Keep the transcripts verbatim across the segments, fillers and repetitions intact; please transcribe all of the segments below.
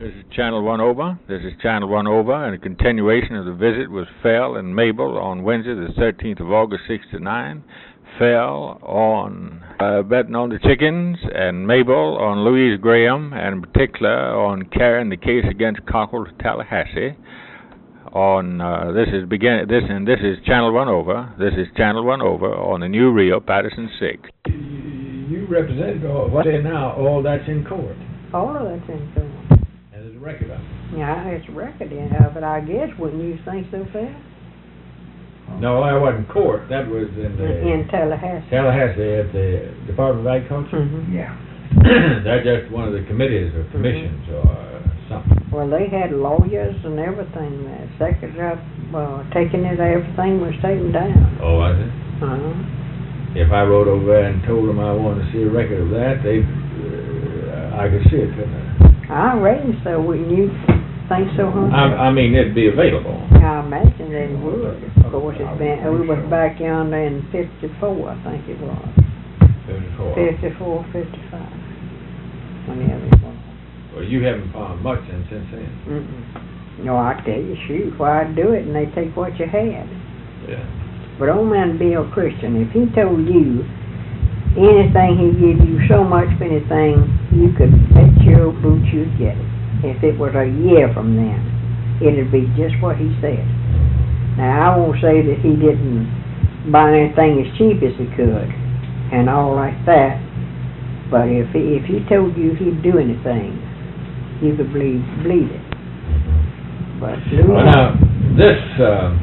This is Channel One Over. This is Channel One Over, and a continuation of the visit with Phil and Mabel on Wednesday, the thirteenth of August, sixty-nine. Phil on uh, betting on the chickens, and Mabel on Louise Graham, and in particular on carrying the case against Cockrell to Tallahassee. On uh, this is begin this and this is Channel One Over. This is Channel One Over on the new Rio Patterson Six. You represent all what say now? All that's in court. All of that's in court. And there's a record of it. Yeah, it's a record in of it. I guess wouldn't you think so, Phil? No, that wasn't court. That was in the in Tallahassee. Tallahassee at the Department of Agriculture. Mm-hmm. Yeah. That's just one of the committees or commissions mm-hmm. or something. Well, they had lawyers and everything. The secretary uh, taking it. Everything was taken down. Oh, was it? Uh-huh. If I rode over there and told them I wanted to see a record of that, they, uh, I could see it, couldn't I? I reckon so. Wouldn't you think so, huh? I, I mean, it'd be available. I imagine they would. Of course, it's been, we was back yonder in fifty-four, I think it was. fifty-four. fifty-four, fifty-five. Whenever it was. Well, you haven't found much in since then. Mm-mm. No, I tell you, shoot, why I'd do it, and they take what you had. Yeah. But old man Bill Christian, if he told you anything, he'd give you so much for anything, you could bet your boots you'd get it. If it was a year from then, it'd be just what he said. Now, I won't say that he didn't buy anything as cheap as he could, and all like that, but if he, if he told you he'd do anything, you could believe, believe it. But Louis, well, now, this, uh,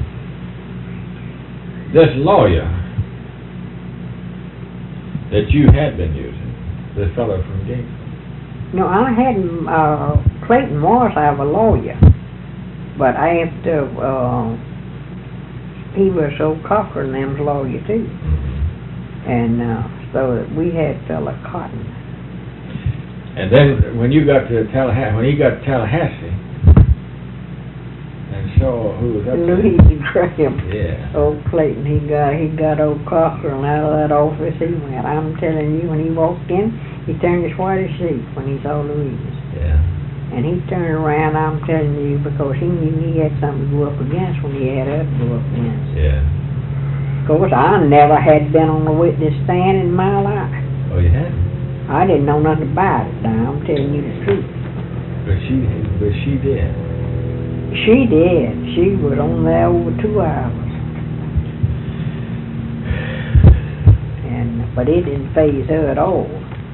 this lawyer that you had been using, this fellow from Gainesville. no, I hadn't, uh, Clayton was our lawyer, but after, uh, he was old Cochran and them's lawyer too. And, uh, so we had fella Cotton. And then when you got to Tallahassee, when he got to Tallahassee, and saw who was up there. Louis Graham. Yeah. Old Clayton, he got he got old Cochran out of that office. He went. I'm telling you, when he walked in, he turned as white as sheet when he saw Louise. Yeah. And he turned around. I'm telling you, because he knew he had something to go up against when he had us to go up against. Yeah. Of course, I never had been on the witness stand in my life. Oh, you hadn't? I didn't know nothing about it. Now I'm telling you the truth. But she, but she did. She did. She was on there over two hours. And but it didn't faze her at all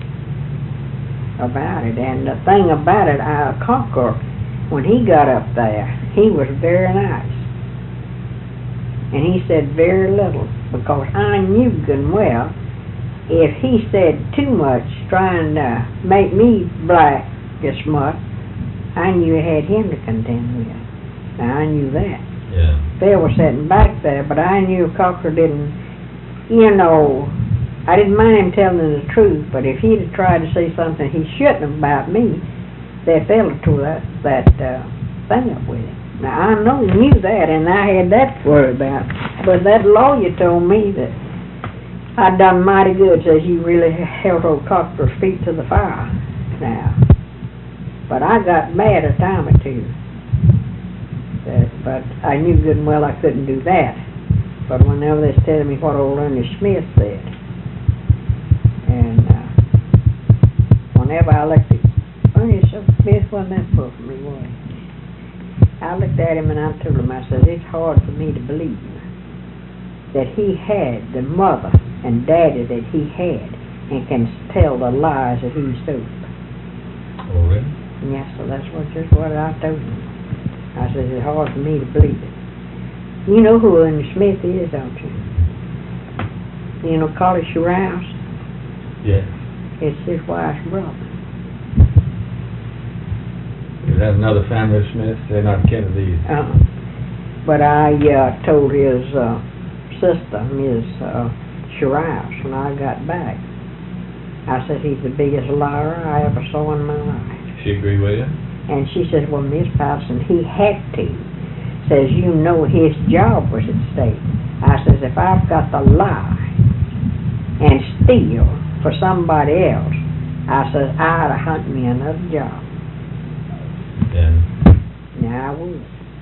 about it. And the thing about it, our Conqueror, when he got up there, he was very nice. And he said very little, because I knew good and well if he said too much trying to make me black as smut, I knew I had him to contend with. Now, I knew that. Yeah. Phil was sitting back there, but I knew Cocker didn't, you know, I didn't mind him telling the truth, but if he'd have tried to say something he shouldn't have about me, that fella tore that, that uh, thing up with him. Now, I know knew that, and I had that to worry about, but that lawyer told me that I'd done mighty good, says you really held old Cocker's feet to the fire now. But I got mad a time or two. That, but I knew good and well I couldn't do that. But whenever they was telling me what old Ernest Smith said, and uh, whenever I looked at Ernest Smith, wasn't that book for me, was he? I looked at him and I told him, I said, it's hard for me to believe that he had the mother and daddy that he had and can tell the lies that he told. Oh, really? Yes, so that's what just what I told him. I said, it's hard for me to believe it. You know who Ernest Smith is, don't you? You know Collie Rouse? Yeah. It's his wife's brother. Is that another family of Smiths? They're not kin of these. Uh-uh. But I uh, told his uh, sister, Miss Uh, Rouse, when I got back. I said, he's the biggest liar I ever saw in my life. She agreed with you? And she says, well, Miss Patterson, he had to. Says, you know his job was at stake. I says, if I've got to lie and steal for somebody else, I says, I'd have hunt me another job. then. Yeah, I would.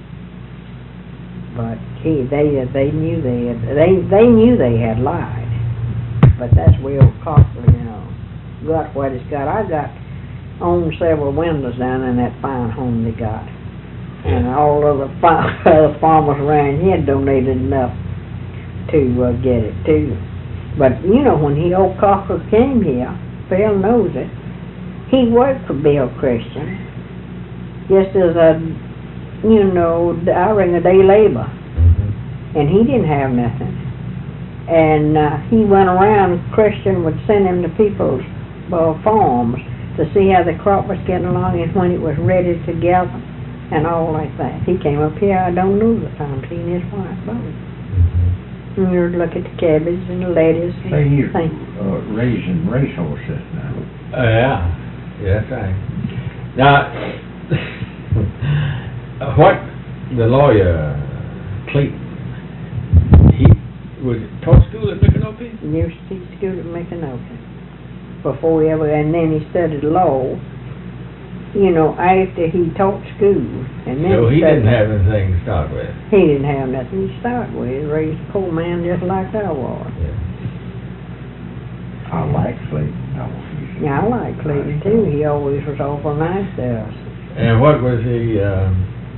But he, they, they knew they had, they, they knew they had lied. But that's where Cochran, you know, got what it's got. I got owned several windows down in that fine home they got. And all of the fa- other farmers around here donated enough to uh, get it too. But, you know, when he, old Cochran came here, Phil knows it, he worked for Bill Christian, just as a, you know, I ring a day labor. Mm-hmm. And he didn't have nothing. And uh, he went around, Christian would send him to people's uh, farms to see how the crop was getting along and when it was ready to gather and all like that. He came up here, I don't know the time, he and his wife both. Mm-hmm. And you'd look at the cabbage and the lettuce and Say, you're things. uh, raising racehorses now. Uh, yeah, yeah, that's right. Now, what the lawyer, Clayton, he was taught school at Micanopy? Used to teach school at Micanopy before he ever, and then he studied law, you know, after he taught school. And then So he studied, didn't have anything to start with. He didn't have nothing to start with. He raised a poor man just like I was. Yeah. I like Clayton. I want you to- Yeah, I like Clayton too. He always was awful nice to us. And what was the, um,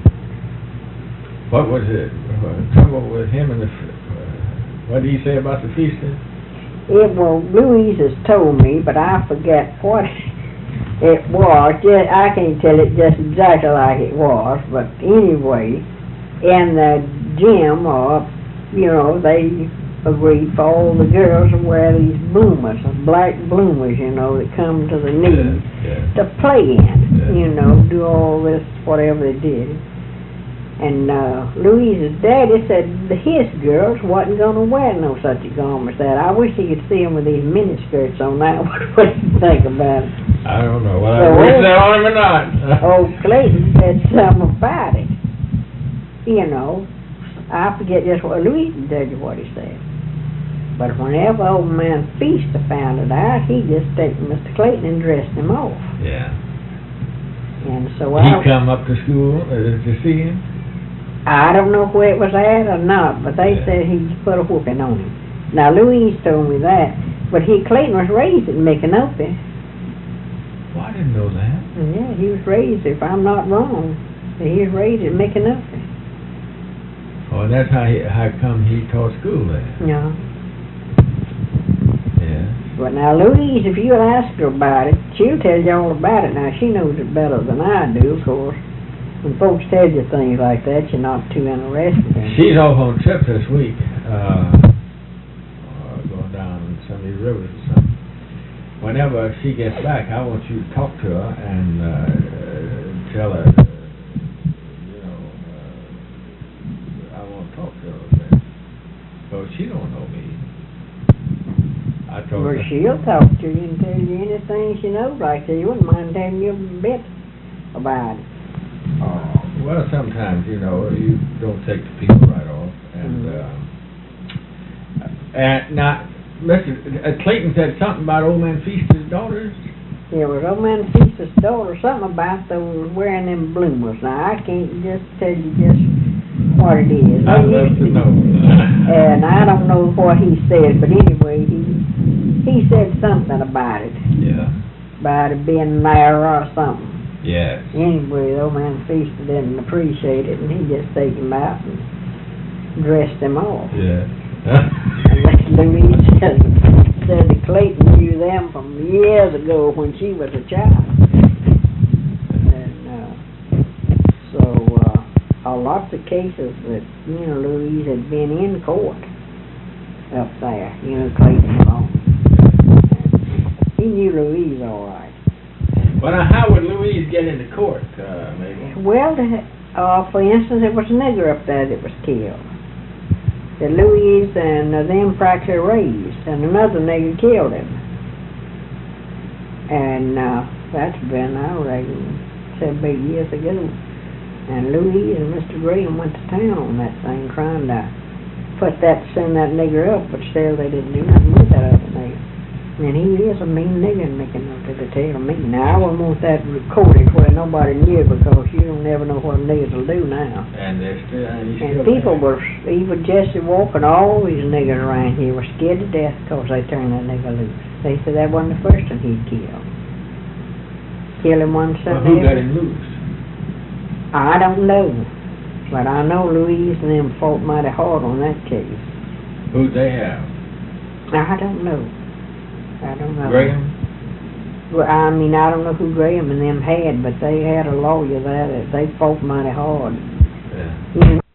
what was it, uh, trouble with him and the, f- uh, what did he say about the feasting? It, well, Louise has told me, but I forget what it was. Just, I can't tell it just exactly like it was, but anyway, in the gym, or, you know, they agreed for all the girls to wear these bloomers, black bloomers, you know, that come to the knees, Yeah, to play in, Yeah. you know, do all this, whatever they did. And uh, Louise's daddy said that his girls wasn't going to wear no such a garment as that. I wish he could see them with these miniskirts on now. What do you think about it? I don't know, well, So I wish old- that on him or not. Old Clayton said something about it. You know, I forget just what, Louise can tell you what he said. But whenever old man Feaster found it out, he just taken Mister Clayton and dressed him off. Yeah. And so He I... come up to school uh, to see him? I don't know where it was at or not, but they Yeah. said he put a whooping on him. Now, Louise told me that, but he, Clayton was raised in Micanopy. Well, I didn't know that. And yeah, he was raised, if I'm not wrong, he was raised in Micanopy. Oh, and that's how he, how come he taught school there? Yeah. Yeah. But now, Louise, if you'll ask her about it, she'll tell you all about it. Now, she knows it better than I do, of course. When folks tell you things like that, you're not too interested in it. She's off on a trip this week, uh, uh, going down some of these rivers or something. Whenever she gets back, I want you to talk to her and uh, uh, tell her, uh, you know, uh, I want to talk to her a bit. But she don't know me. I told Well, her. she'll talk to you and tell you anything she knows like that. You wouldn't mind telling you a bit about it. Oh, well, sometimes, you know, you don't take the people right off. And, Mm. uh, and now, Mister Uh, Clayton said something about old man Feaster's daughters. Yeah, it was old man Feaster's daughter, something about those wearing them bloomers. Now, I can't just tell you just what it is. I'd They love used to know. And I don't know what he said, but anyway, he he said something about it, Yeah. about it being there or something. Yes. Anyway, the old man Feaster didn't appreciate it, and he just took him out and dressed him off. Yeah. And Louise said, said that Clayton knew them from years ago when she was a child. And uh, so, uh, uh, lots of cases that, you know, Louise had been in court up there, you know, Clayton alone. He knew Louise all right. Well, now, how would Louise get into court, uh, maybe? Well, the, uh, for instance, there was a nigger up there that was killed. That Louise and uh, them practically raised, and another nigger killed him. And uh, that's been, I reckon, seven, eight years ago. And Louise and Mister Graham went to town on that thing, trying to put that, send that nigger up, but still they didn't do nothing with that other nigger. And he is a mean nigger making up to the tail me. Now, I wouldn't want that recorded where nobody knew, because you don't never know what niggers will do now. And they're still, and he's And still people there. were, even Jesse Walker, all these niggers around here were scared to death because they turned that nigger loose. They said that wasn't the first one he'd killed. Kill him one Well, Sunday. who got him loose? I don't know. But I know Louise and them fought mighty hard on that case. Who'd they have? I don't know. I don't know. Graham? Well, I mean, I don't know who Graham and them had, but they had a lawyer there that they fought mighty hard. Yeah. You know,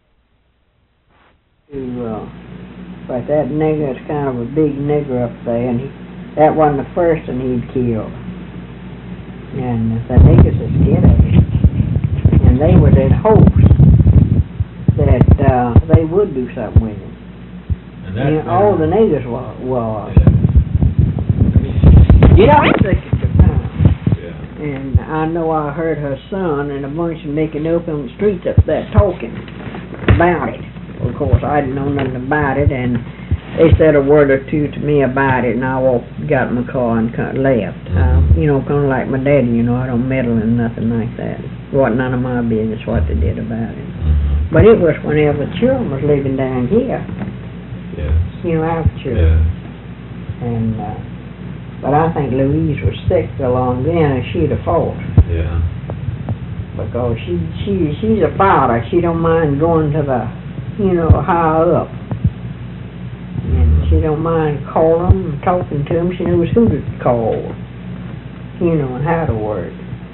to, uh, but that nigger is kind of a big nigger up there, and he, that wasn't the first one he'd killed. And the niggers are scared of him. And they was in hopes that uh, they would do something with him. And that's And all the niggers was. was. Yeah. You know, I think it's a time. Yeah. And I know I heard her son and a bunch of making up on the streets up there talking about it. Of course, I didn't know nothing about it, and they said a word or two to me about it, and I walked, got in my car and kind of left. Uh, you know, kind of like my daddy, you know, I don't meddle in nothing like that. It wasn't none of my business what they did about it. But it was whenever the children was living down here, Yeah. you know, our children. Yeah. And, uh, but I think Louise was sick along then, and she'd have fought. Yeah. Because she, she, she's a fighter. She don't mind going to the, you know, higher up. And she don't mind calling and talking to them. She knows who to call, you know, and how to work.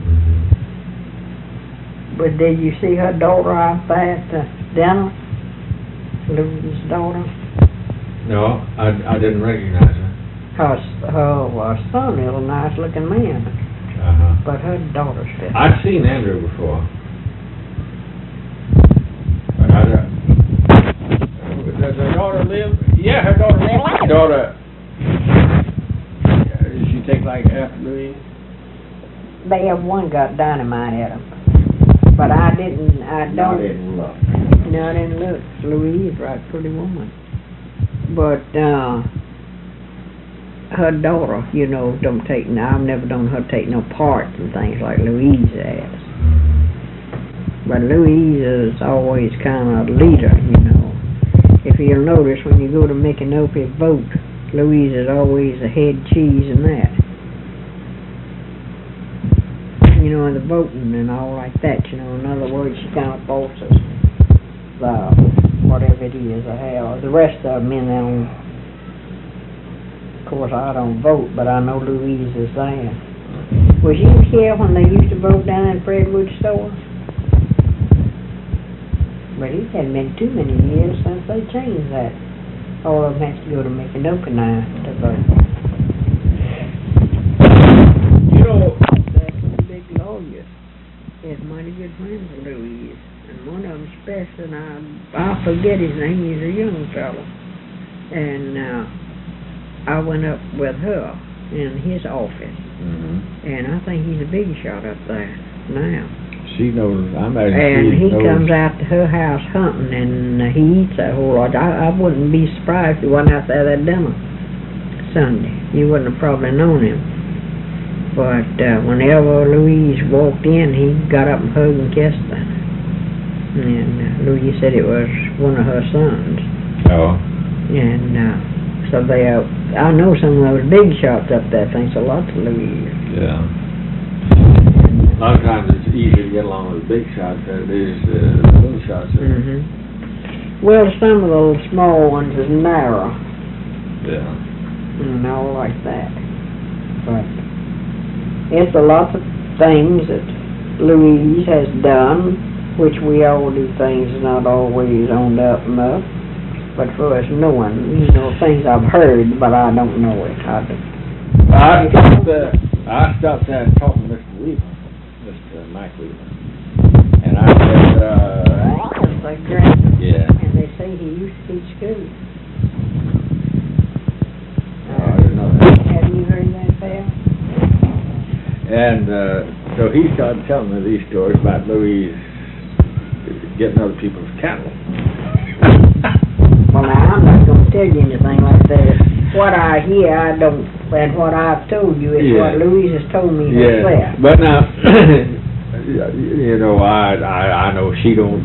But did you see her daughter out there at the dinner? Louise's daughter? No, I, I didn't recognize her. Her, her uh, son is a nice looking man, Uh-huh. but her daughter's fit. I've seen Andrew before. But I don't... Does her daughter live? Yeah, her daughter lives. Daughter... Yeah, does she take like after Louise? They have one got dynamite at them. But I didn't, I No, I don't... didn't look. No, I didn't look. Louise, right, pretty woman. But, uh, her daughter, you know, don't take, I've never known her take no parts and things like Louise has. But Louise is always kind of a leader, you know. If you'll notice, when you go to Micanopy vote, Louise is always the head cheese in that. You know, in the voting and all like that, you know. In other words, she kind of bosses the, whatever it is, or how. The rest of them in there, of course, I don't vote, but I know Louise is there. Was you here when they used to vote down in Fredwood's store? But it hadn't been too many years since they changed that. All of them has to go to Micanopy now to vote. You know... That's a big lawyer. He had mighty good friends with Louise. And one of them especially, and I, I forget his name, he's a young fellow. And uh, I went up with her in his office. Mm-hmm. And I think he's a big shot up there now. She knows, I imagine And she he knows... comes out to her house hunting, and uh, he eats a whole lot. I, I wouldn't be surprised if he wasn't out there that dinner Sunday. You wouldn't have probably known him. But uh, whenever Louise walked in, he got up and hugged and kissed her. And uh, Louise said it was one of her sons. Oh. And uh, so they, uh, I know some of those big shots up there thinks a lot to Louise. Yeah. A lot of times it's easier to get along with big shots than it is uh, little shots. Mm-hmm. Well, some of those small ones is narrow. Yeah. And all like that. But it's a lot of things that Louise has done, which we all do things not always on the up and up. But for us knowing, you know, things I've heard, but I don't know it. I don't. I stopped there, I stopped there and talked to Mister Weaver, Mister Mike Weaver. And I said, uh... It's like great. Yeah. And they say he used to teach school. Oh, I didn't know that. Have you heard that, Pal? And, uh, so he started telling me these stories about Louise getting other people's cattle. Well, now, I'm not going to tell you anything like that. what I hear, I don't, and what I've told you is Yeah. what Louise has told me Yeah, herself. but now, you know, I, I, I know she don't,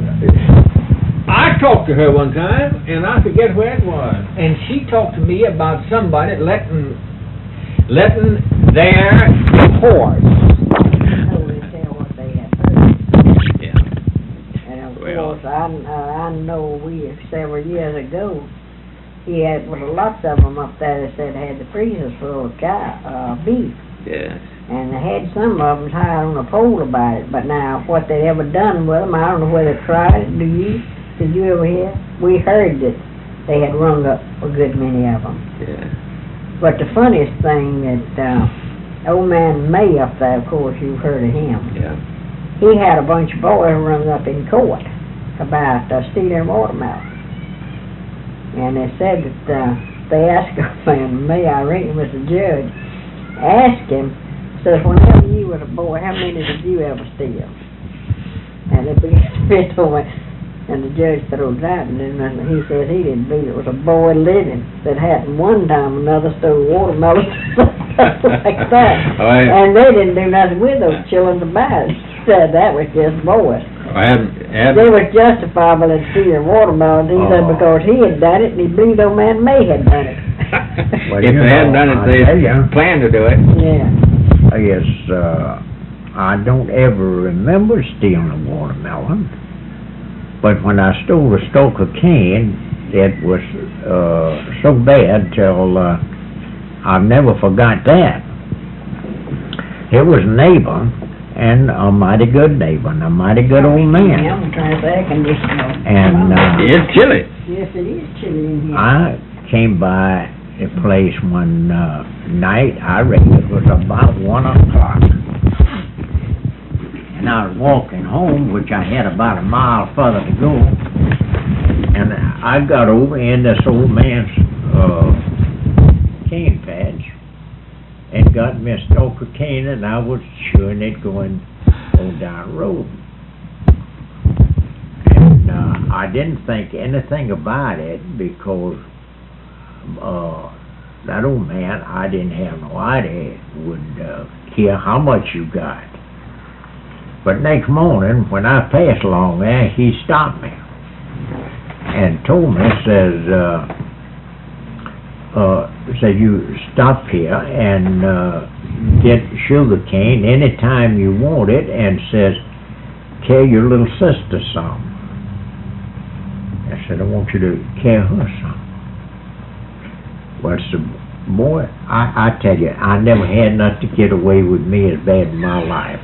I talked to her one time, and I forget where it was, and she talked to me about somebody letting, letting their horse. So they tell what they have heard. Yeah. And of Well- course, I, uh, I know we, several years ago, he had, well, lots of them up there that said had the freezers full of cow, uh, beef. Yes. And they had some of them high on a pole about it, but now, what they ever done with them, I don't know whether they tried it, do you? Did you ever hear? We heard that they had rung up a good many of them. Yeah. But the funniest thing that, uh, old man May up there, of course, you've heard of him. Yeah. He had a bunch of boys rung up in court about uh, stealing watermelon. And they said that, uh, they asked old man May, I reckon it was the judge, asked him, says, whenever you was a boy, how many did you ever steal? And they began to me. And the judge throws out, and then he says he didn't believe it was a boy living that hadn't one time another stole watermelon, stuff like that. Oh, I- And they didn't do nothing with those children to buy it. Said that was just boys. I haven't, They haven't, was justifiable in stealing watermelons, he said, Oh. because he had done it, and he believed old man May had done it. Well, if you they hadn't know, done it, I they tell ya. planned to do it. Yeah. Yes, uh, I don't ever remember stealing a watermelon, but when I stole a stalk of cane, it was, uh, so bad till, uh, I've never forgot that. It was a neighbor, and a mighty good neighbor, and a mighty good old Yeah, man. I'm trying to air conditioner. And, uh, It's chilly. Yes, it is chilly in here. I came by the place one, uh, night, I reckon it was about one o'clock. And I was walking home, which I had about a mile further to go, and I got over in this old man's, uh, cane patch, and got me a stalk of cane, and I was chewing it going on down the road. And, uh, I didn't think anything about it, because, uh, that old man, I didn't have no idea, would, uh, care how much you got. But next morning, when I passed along there, he stopped me and told me, says, uh, uh, said, you stop here and, uh, get sugar cane anytime you want it, and says, carry your little sister some. I said, I want you to carry her some. Well, I said, boy, I, I tell you, I never had nothing to get away with me as bad in my life.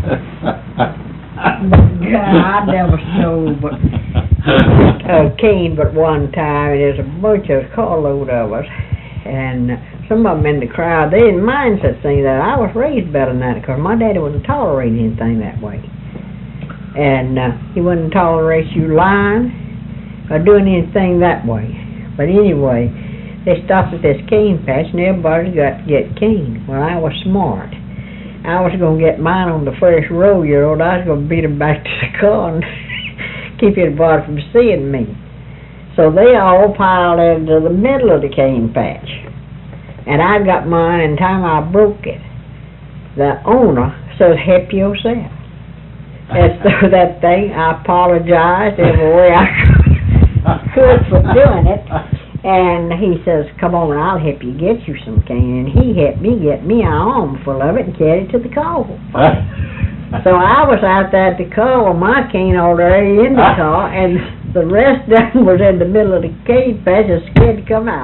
Yeah, I never stole but a cane but one time, and there's a bunch of carload of us, and some of them in the crowd, they didn't mind such things. That I was raised better than that, because my daddy wouldn't tolerate anything that way, and uh, he wouldn't tolerate you lying or doing anything that way. But anyway, they stopped at this cane patch, and everybody got to get cane. Well, I was smart. I was going to get mine on the first row, you know, and I was going to beat them back to the car and keep anybody from seeing me. So they all piled into the middle of the cane patch. And I got mine, and time I broke it, the owner says, help yourself. And so that thing, I apologized every way I could for doing it. And he says, come on, I'll help you get you some cane. And he helped me get me an armful of it and carried it to the car. So I was out there at the car with my cane already in the car, and the rest of them was in the middle of the cane patch and scared to come out.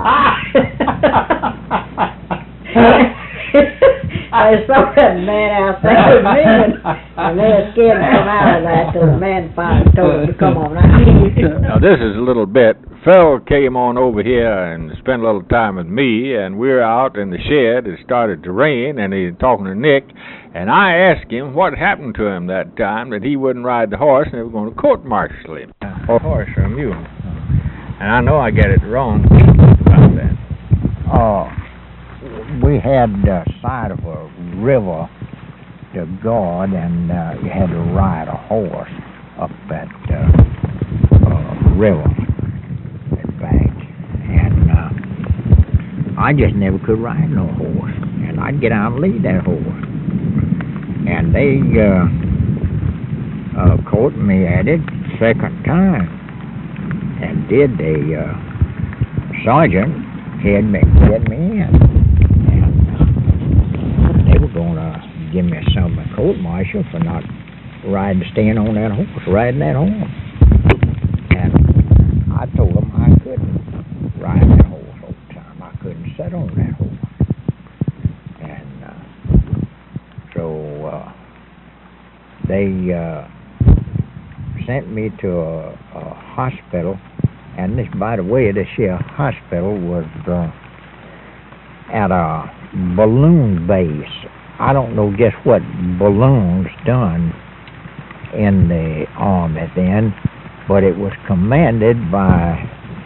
I saw that man out there with me, and they were scared to come out of that till the man finally told them to come on out. Now, this is a little bit. Phil came on over here and spent a little time with me, and we were out in the shed. It started to rain, and he was talking to Nick, and I asked him what happened to him that time, that he wouldn't ride the horse, and they were going to court-martial him. Or horse from you. And I know I get it wrong about that. Uh, we had the side of a river to guard, and uh, you had to ride a horse up that uh, uh, river. Back. And uh, I just never could ride no horse, and I'd get out and lead that horse. And they uh, uh, caught me at it second time, and did the uh, sergeant had me get me in, and uh, they were going to give me some court martial for not riding, staying on that horse, riding that horse. And I told them I couldn't ride that horse all the time. I couldn't sit on that horse. And uh, so uh, they uh, sent me to a, a hospital. And this, by the way, this here hospital was uh, at a balloon base. I don't know just what balloons done in the Army then, but it was commanded by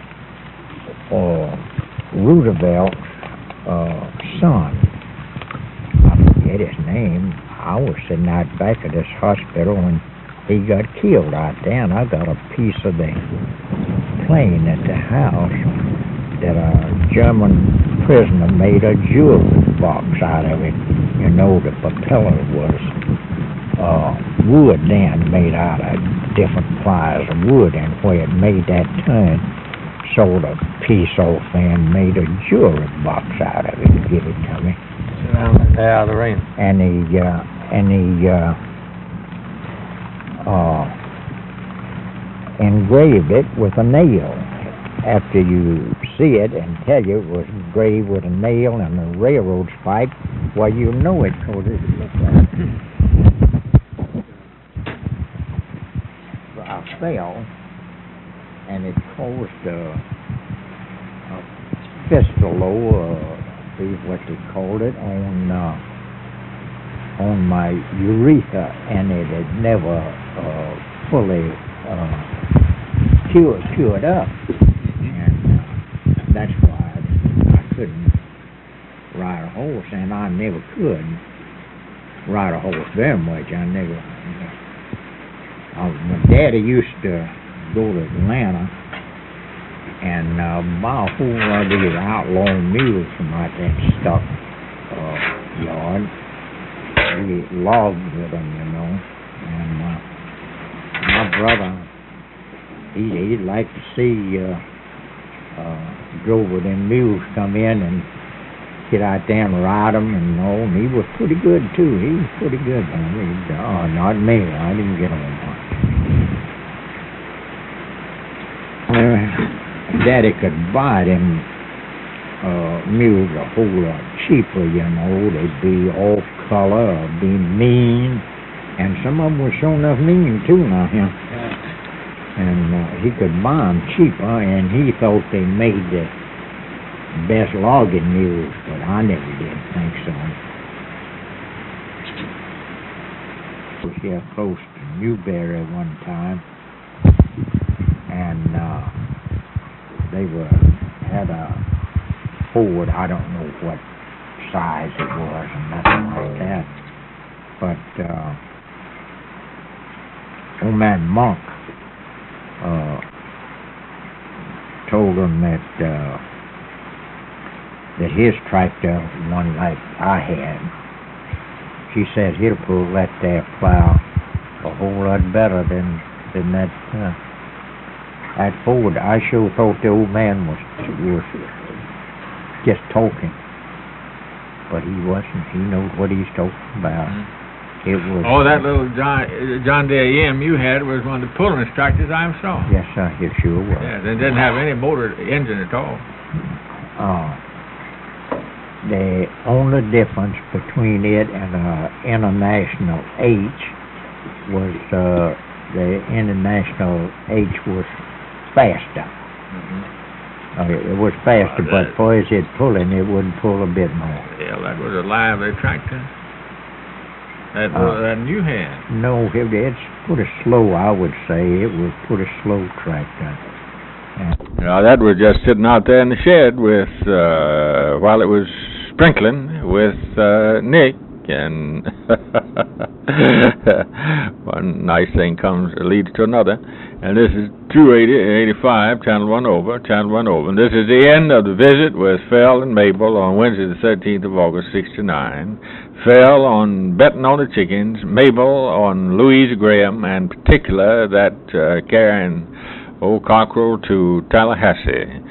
uh, Roosevelt's uh, son. I forget his name. I was sitting out back of this hospital and he got killed out there, and I got a piece of the plane at the house that a German prisoner made a jewel box out of it. You know, the propeller was uh, wood then, made out of different plies of wood, and where it made that turn, sold a piece off and made a jewelry box out of it and give it to me. Sit down and stay out of the rain. And he, uh, and he, uh, uh, engraved it with a nail. After you see it and tell you it was engraved with a nail and a railroad spike, well, you know it because it looked like it. So I fell, and it caused a, a fistula, uh, see what they called it, on uh, on my urethra, and it had never uh, fully uh, cured, cured up. That's why I, I couldn't ride a horse, and I never could ride a horse very much. I never. Uh, my daddy used to go to Atlanta and uh, buy a whole lot of these outlaw mules from out that stock uh, yard. We logged with them, you know. And uh, my brother, he, he'd like to see. Uh, Uh, drove with them mules come in and get out there and ride them and all, and he was pretty good too. He was pretty good. I mean, oh, not me. I didn't get on much. Uh, Daddy could buy them uh, mules a whole lot cheaper, you know. They'd be off color or be mean, and some of them were sure enough mean too now, yeah. And uh, he could buy them cheaper, and he thought they made the best logging mules, but I never did think so. I was here close to Newberry one time, and uh, they were had a Ford. I don't know what size it was and nothing like that, but uh, old man Monk Uh, told him that uh, that his tractor, one like I had, she said he'll pull that there plow a whole lot better than than that uh, that Ford. I sure thought the old man was was just talking, but he wasn't. He knows what he's talking about. Mm-hmm. It was. Oh, that little John John Deere E M you had was one of the pullingest tractors I ever saw. Yes, sir, it sure was. Yeah, it didn't have any motor engine at all. Uh, the only difference between it and uh, International H was uh, the International H was faster. Mm-hmm. Uh, it was faster, uh, but for as it pulling, it wouldn't pull a bit more. Yeah, that was a lively tractor. That was uh, that you had. No, it, it's pretty slow, I would say. It was pretty slow tractor. Yeah, that was just sitting out there in the shed with, uh, while it was sprinkling with uh, Nick, and One nice thing comes leads to another. And this is two eighty and eighty-five, Channel one over, Channel one over. And this is the end of the visit with Phil and Mabel on Wednesday the thirteenth of August, sixty-nine. Phil on betting on the chickens, Mabel on Louisa Graham, and particular that uh, carrying old cockerel to Tallahassee.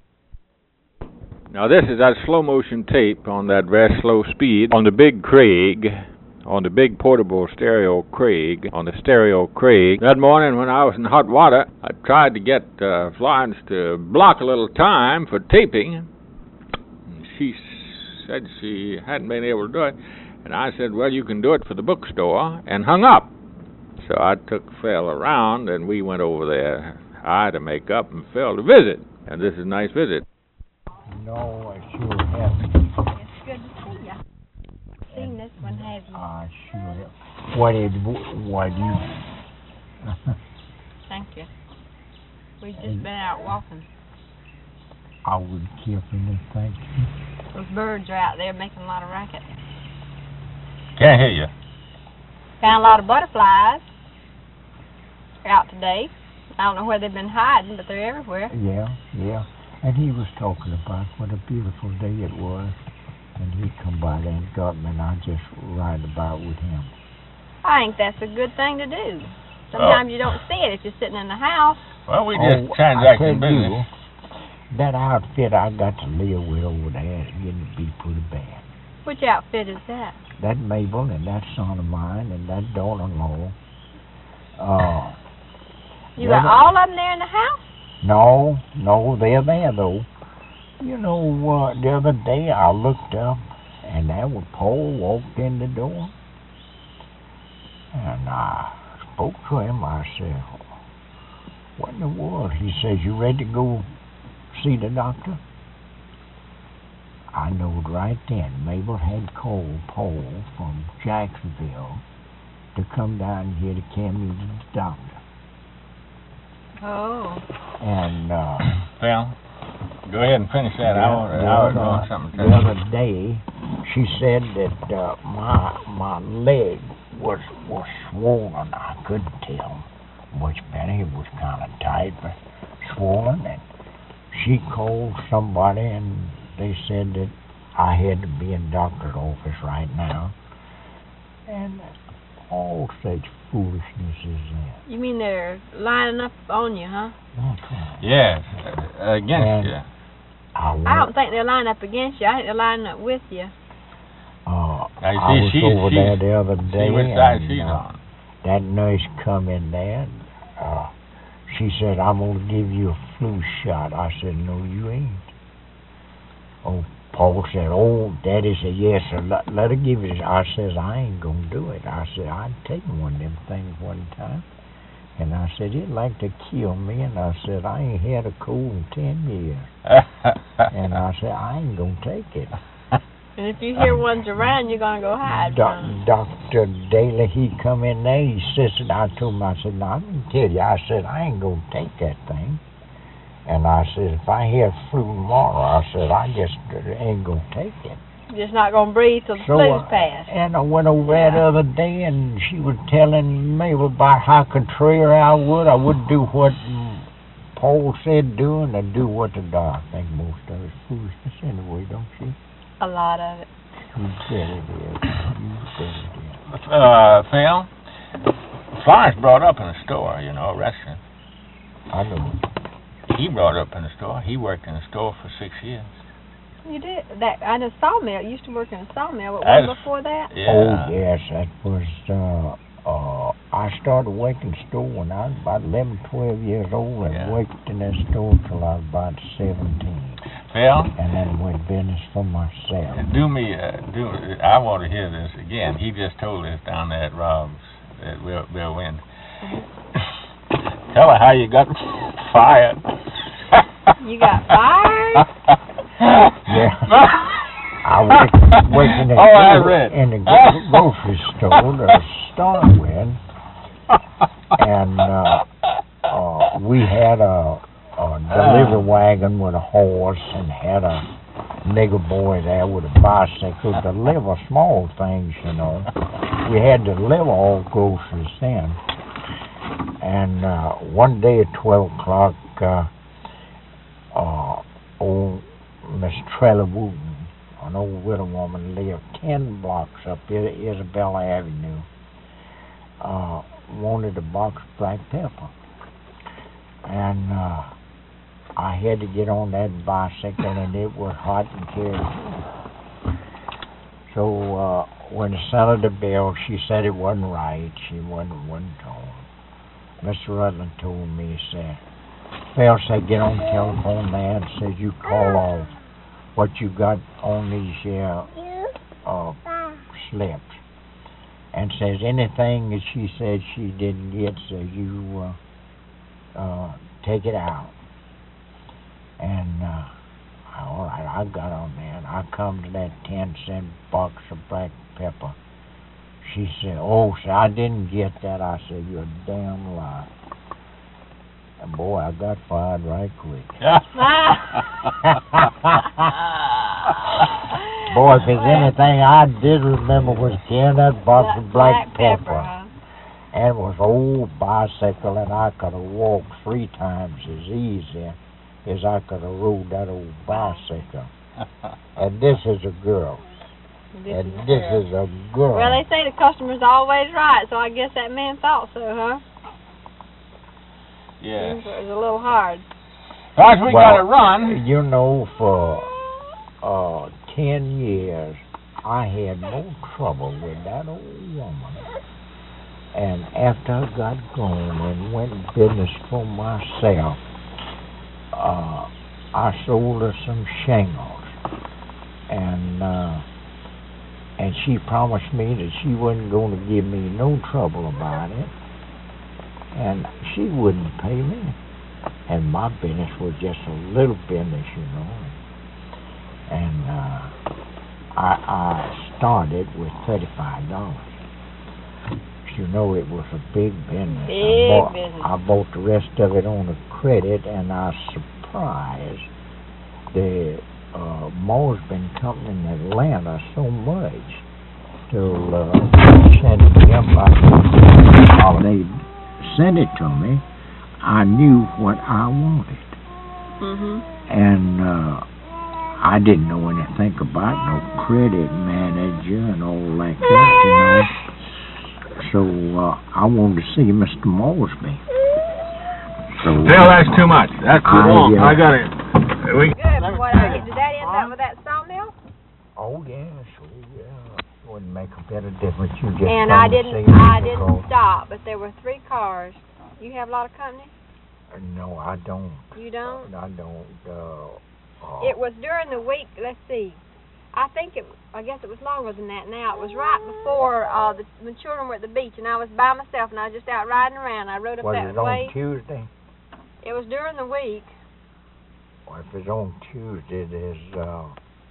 Now this is that slow motion tape on that very slow speed on the big Craig, on the big portable stereo Craig, on the stereo Craig. That morning when I was in hot water, I tried to get uh, Florence to block a little time for taping. She said she hadn't been able to do it, and I said, well, you can do it for the bookstore, and hung up. So I took Phil around, and we went over there, I to make up, and Phil to visit. And this is a nice visit. No, I sure haven't. It's good to see you. Seen this one, have you? I sure have. What did, what do you... Thank you. We've just been out walking. I would care for this, thank you. Those birds are out there making a lot of racket. Can't hear you. Found a lot of butterflies out today. I don't know where they've been hiding, but they're everywhere. Yeah, yeah. And he was talking about what a beautiful day it was. And he come by there and got me, and I just ride about with him. I think that's a good thing to do. Sometimes you don't see it if you're sitting in the house. Well, we Oh, just transacting I tell business. you, that outfit I got to live with over there is getting to be pretty bad. Which outfit is that? That Mabel and that son of mine and that daughter-in-law. Uh, You got all of them there in the house? no, no, they're there though. You know, uh, the other day I looked up and there was Paul walked in the door. And I spoke to him. I said, what in the world? He says, you ready to go see the doctor? I knowed right then Mabel had called Paul from Jacksonville to come down here to carry me to the doctor. Oh. And uh, Phil, go ahead and finish that. I want, the I was other- doing something to The you. other day, she said that uh, my my leg was was swollen. I couldn't tell much better. It was kind of tight, but swollen. And she called somebody, and they said that I had to be in doctor's office right now. And all such foolishness is that. You mean they're lining up on you, huh? That's right. Yes, uh, against And- you. I, I went, don't think they're lining up against you. I think they're lining up with you. uh, Now, you I see, was she- over she- there the other day. See which side and, she's uh, on. that nurse come in there. And, uh, she said, I'm going to give you a flu shot. I said, no, you ain't. Oh, Paul said, oh, Daddy said, yes, sir. Let, let her give it. I says, I ain't going to do it. I said, I'd taken one of them things one time. And I said, it'd like to kill me. And I said, I ain't had a cold in ten years. And I said, I ain't going to take it. And if you hear one's around, you're going to go hide from them. Doc, Doctor Daly, he come in there, he says, and I told him, I said, no, I can tell you, I said, I ain't going to take that thing. And I said, if I have flu tomorrow, I said, I just ain't going to take it. You're just not going to breathe till the So, flu's uh, passed. And I went over there the other day, and she was telling me about how contrary I would. I would do what Paul said do, and I do what the doc. I think most of it's foolishness anyway, don't you? A lot of it. You bet it is. You bet it is. Uh, Phil, Florence brought up in a store, you know, a restaurant. I know. He brought up in a store. He worked in a store for six years. You did that. I just sawmill. Used to work in a sawmill. What That's- was before that? Yeah. Oh, yes, that was, uh, uh, I started working store when I was about eleven, twelve years old, and Yeah. worked in that store till I was about seventeen. Phil, And then went business for myself. do me, uh, do. I want to hear this again. He just told us down there at Rob's at Bill, Bill Wynn. Tell her how you got fired. You got fired? Yeah. I worked, working in, Oh, I read. in the gro- grocery store to start with, and uh, uh, we had a, a delivery wagon with a horse and had a nigger boy there with a bicycle to deliver small things, you know. We had to deliver all groceries then. And uh, one day at twelve o'clock, uh, uh, old Miss Trella Wooten, an old widow woman, lived ten blocks up I- Isabella Avenue, uh, wanted a box of black pepper. And uh, I had to get on that bicycle, and it was hot and carried. So uh, when I sounded the bell, she said it wasn't right. She wasn't, wasn't told. Mister Rutland told me, he said, Phil said, get on the telephone there and says you call off what you got on these here uh, slips. And says anything that she said she didn't get, says you uh, uh, take it out. And uh, all right, I got on there, and I come to that ten cent box of black pepper. She said, oh, so I didn't get that. I said, you're a damn lie. And boy, I got fired right quick. Boy, if there's anything I did remember was carrying that box of black, black pepper. pepper huh? And it was an old bicycle, and I could have walked three times as easy as I could have rode that old bicycle. And this is a girl. This and is this girl. is a girl. Well, they say the customer's always right, so I guess that man thought so, huh? Yeah. Seems it was a little hard. Guys, we well, gotta run. You know, for uh, ten years, I had no trouble with that old woman. And after I got going and went in business for myself, uh, I sold her some shingles. And uh, and she promised me that she wasn't going to give me no trouble about it. And she wouldn't pay me. And my business was just a little business, you know. And uh, I, I started with thirty-five dollars. You know, it was a big business. Big I bought, business. I bought the rest of it on a credit, and I surprised the uh, Moresby Company in Atlanta so much till uh, sent me up. I, they sent it to me. I knew what I wanted. Mm-hmm. And uh, I didn't know anything about no credit manager and all like that, you know. So uh, I wanted to see Mister Moresby. So Bill, that's too much. That's too I, long. uh, I got it. We, Good. What, uh, did that end up with that sawmill? Oh yeah, sure, yeah. Wouldn't make a bit of difference. You just And come I and didn't, see me I because- didn't stop, but there were three cars. You have a lot of company? No, I don't. You don't? I don't. Uh, uh, It was during the week. Let's see. I think it. I guess it was longer than that. Now it was right before uh, the when children were at the beach, and I was by myself, and I was just out riding around. I rode up was that it on way. Tuesday? It was during the week. Well, if it's on Tuesday, there's uh,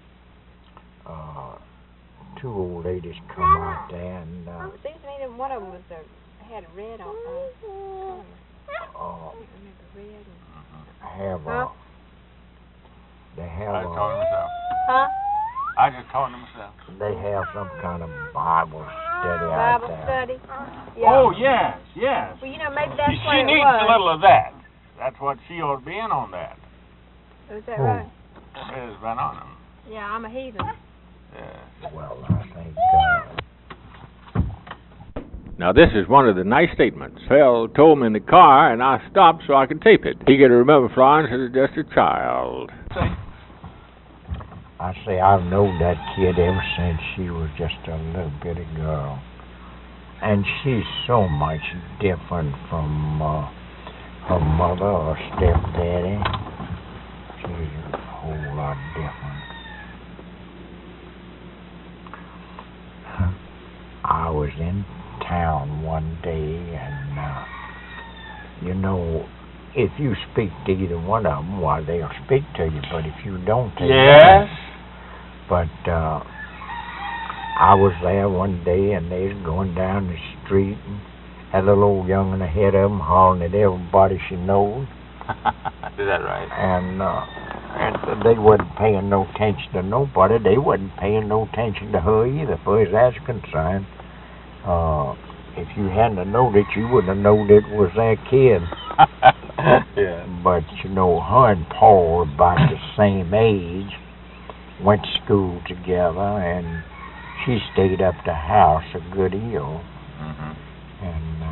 uh, two old ladies come out there, and uh, It seems to me that one of them was a, had a red on. Uh, uh, I can't remember red. And, have Huh? uh, they have I told uh, myself. huh? I just told myself. they have some kind of Bible study out Bible there. study. Yeah. Oh, yes, yes. Well, you know, maybe that's she what it needs was. a little of that. That's what she ought to be in on that. Is that Who? right? It's been on them. Yeah, I'm a heathen. Yeah. Well, I think. Uh, Now, this is one of the nice statements. Phil told me in the car, and I stopped so I could tape it. He could remember Florence as just a child. I say I've known that kid ever since she was just a little bitty girl. And she's so much different from uh, her mother or stepdaddy. She's a whole lot different. I was in town one day, and uh, you know, if you speak to either one of them, why, they'll speak to you, but if you don't, they Yes. don't. But uh, I was there one day, and they was going down the street, and had a little old young'un ahead of them hollering at everybody she knows. Is that right? And uh, and they wasn't paying no attention to nobody. They wasn't paying no attention to her either, far as that's concerned. Uh, if you hadn't have known it, you wouldn't have known it was that kid. Yeah. But, you know, her and Paul are about the same age, went to school together, and she stayed up the house a good deal. Mm-hmm. And,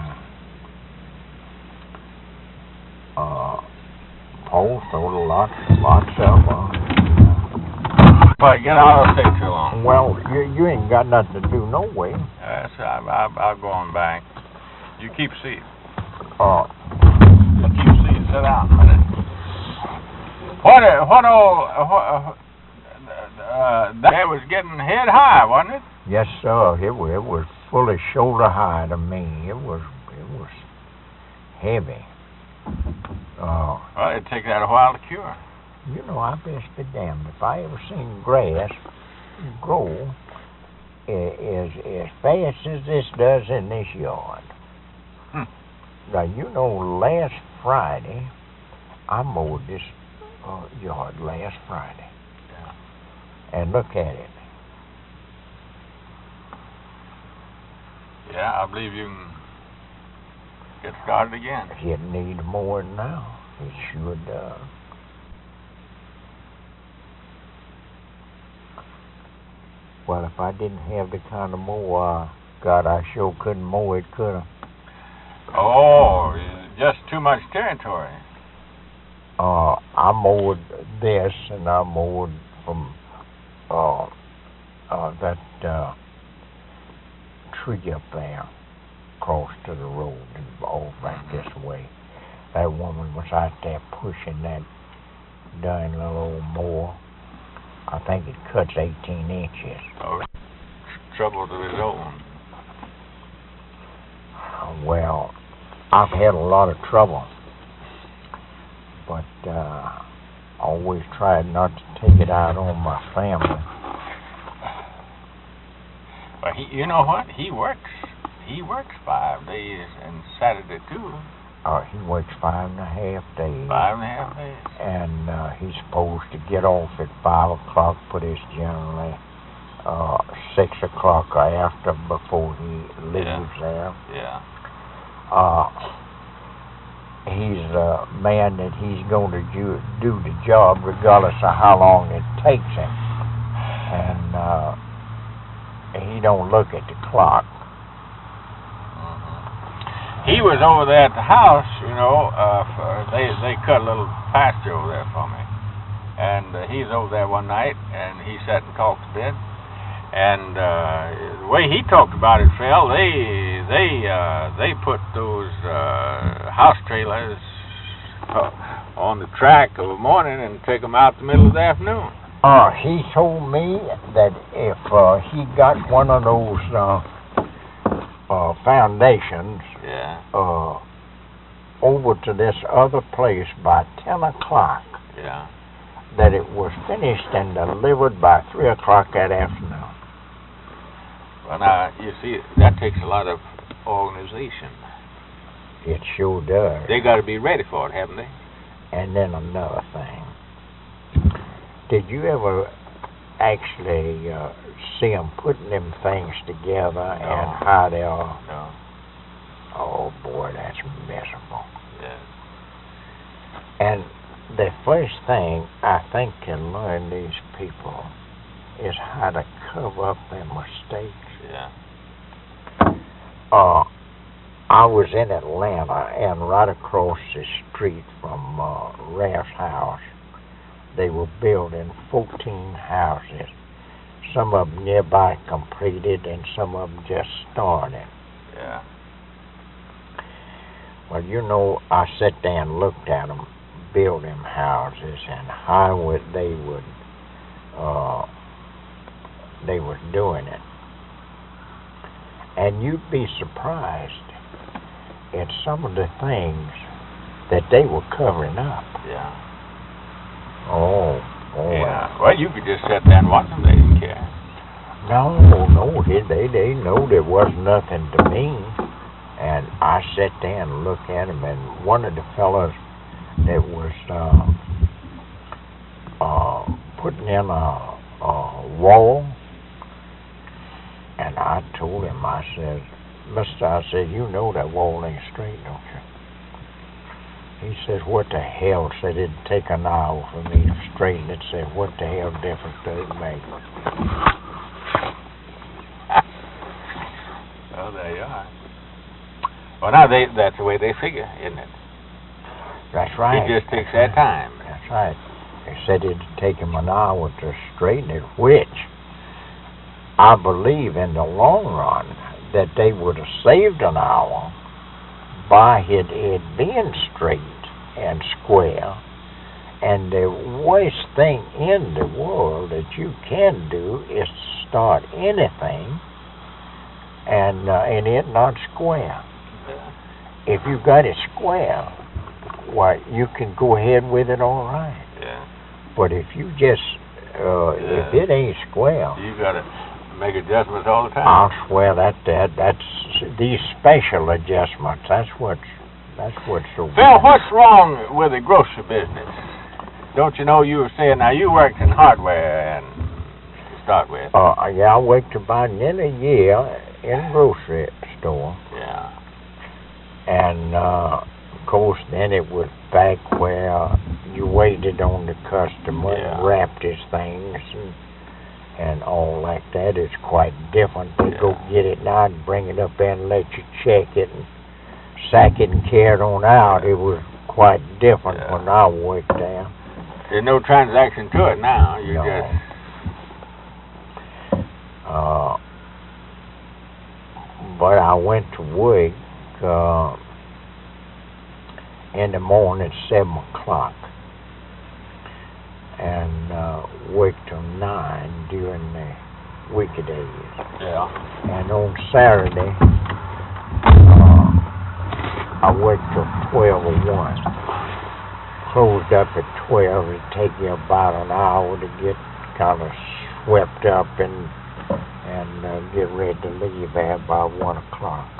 uh, uh, Paul sold a lot, lots of them. But get out, it'll take too long. Well, you you ain't got nothing to do no way. That's, I, I, I'll go on back. You keep seat. Uh, You keep seat. Sit down a minute. What, uh, what old, uh, what, uh, uh, that was getting head high, wasn't it? yes, sir. It was, it was fully shoulder high to me. It was, it was heavy. Uh, Well, it'd take that a while to cure. you know, I best be damned if I ever seen grass grow a- as as fast as this does in this yard. Hmm. Now, you know, last Friday, I mowed this uh, yard last Friday. Yeah. And look at it. Yeah, I believe you can get started again. It needs more now. It sure does. Well, if I didn't have the kind of mower I got, I sure couldn't mow it, could I? Oh, just too much territory. Uh, I mowed this, and I mowed from uh, uh, that uh, tree up there across to the road and all back this way. That woman was out there pushing that darn little old mower. I think it cuts eighteen inches. Oh, trouble to his own. Well, I've had a lot of trouble, but uh, always tried not to take it out on my family. But he, you know what? He works. He works five days and Saturday too. Uh, he works five and a half days. Five and a half days. And uh, he's supposed to get off at five o'clock, but it's generally uh, six o'clock or after before he leaves Yeah. there. Yeah. Uh, he's a man that he's going to do, do the job regardless of how long it takes him. And uh, he don't look at the clock. He was over there at the house, you know. Uh, for, they they cut a little pasture over there for me, and uh, he's over there one night, and he sat and talked a bit. And uh, the way he talked about it, Phil, they they uh, they put those uh, house trailers uh, on the track of a morning and take them out the middle of the afternoon. Uh, he told me that if uh, he got one of those uh, uh, foundations Yeah. uh, over to this other place by ten o'clock, Yeah. that it was finished and delivered by three o'clock that afternoon. Well, now you see, that takes a lot of organization. It sure does. They got to be ready for it, haven't they? And then another thing. Did you ever actually uh, see them putting them things together and how they are? No. Oh, boy, that's miserable. Yeah. And the first thing I think can learn these people is how to cover up their mistakes. Yeah. Uh, I was in Atlanta, and right across the street from uh, Ralph's house, they were building fourteen houses. Some of them nearby completed, and some of them just started. Yeah. Well, you know, I sat there and looked at them build them houses, and how would they would uh, they were doing it. And you'd be surprised at some of the things that they were covering up. Yeah. Oh, oh. Yeah. Well, you could just sit there and watch them. They didn't care. No, no, they they they know there was nothing to me, and I sat there and looked at them. And one of the fellows that was uh, putting in a, a wall. And I told him, I said, Mister, I said, you know that wall ain't straight, don't you? He says, what the hell? Said it'd take an hour for me to straighten it. Said, what the hell difference does it make? Well, there you are. Well, now they, that's the way they figure, isn't it? That's right. It just takes that time. That's right. They said it'd take him an hour to straighten it, which I believe in the long run that they would have saved an hour by it, it being straight and square. And the worst thing in the world that you can do is start anything and uh, and it not square. Yeah. If you got it square, why, you can go ahead with it all right. Yeah. But if you just, uh, Yeah. if it ain't square, You gotta make adjustments all the time. I'll swear that that that's these special adjustments. That's what's that's what's so. Phil, what's wrong with the grocery business? Don't you know you were saying now you worked in hardware and to start with? Uh, yeah, I worked about nearly a year in a grocery store, Yeah. and uh, of course then it was back where you waited on the customer Yeah. and wrapped his things and. and all like that. Is quite different. They Yeah. go get it now and bring it up there and let you check it and sack it and carry it on out. It was quite different Yeah. when I worked there. There's no transaction to it now. You No. just Uh, but I went to work uh, in the morning at seven o'clock and uh, worked till nine during the weekdays. yeah. And on Saturday, uh, I worked till twelve or one. Closed up at twelve. It'd take you about an hour to get kind of swept up and and uh, get ready to leave there by one o'clock.